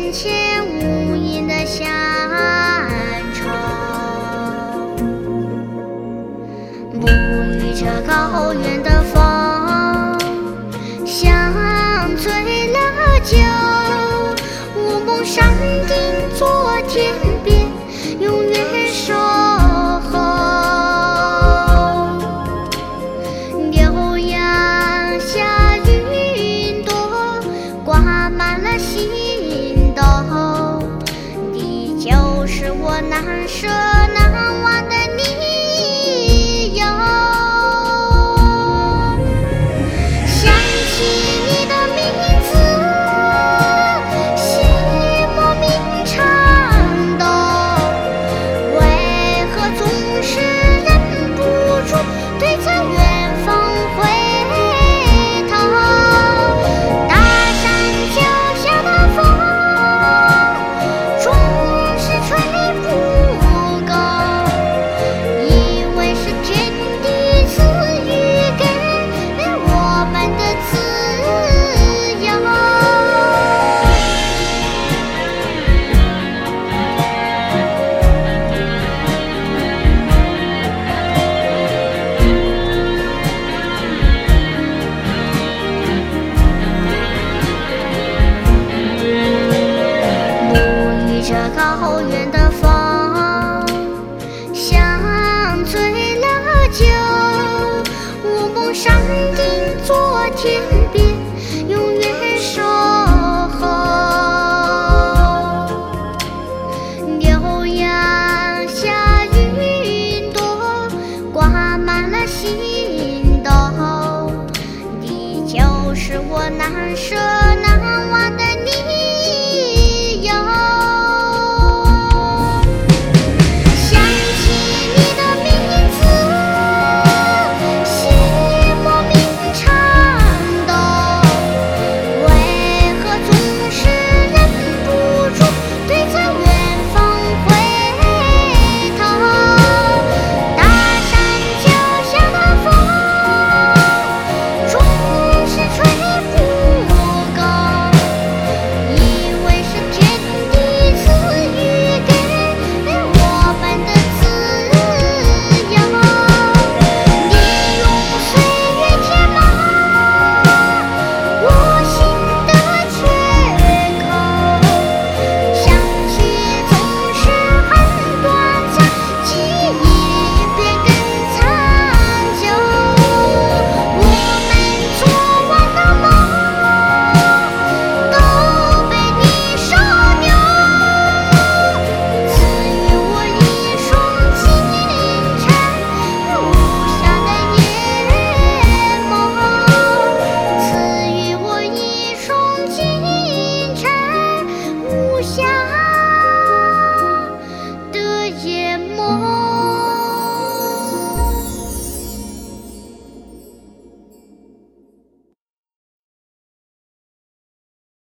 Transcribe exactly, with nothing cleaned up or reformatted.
眼前无垠的乡愁，不与这高原的风相醉了酒。我梦山顶昨天边，永远守候。浏阳下云朵，挂满了心头，你就是我难舍难忘的理由。想起你的名字，心莫名颤抖，为何总是忍不住对着远方回头？大山脚下的风总是吹不够，以为是天地赐予给我们的自由。不与这高原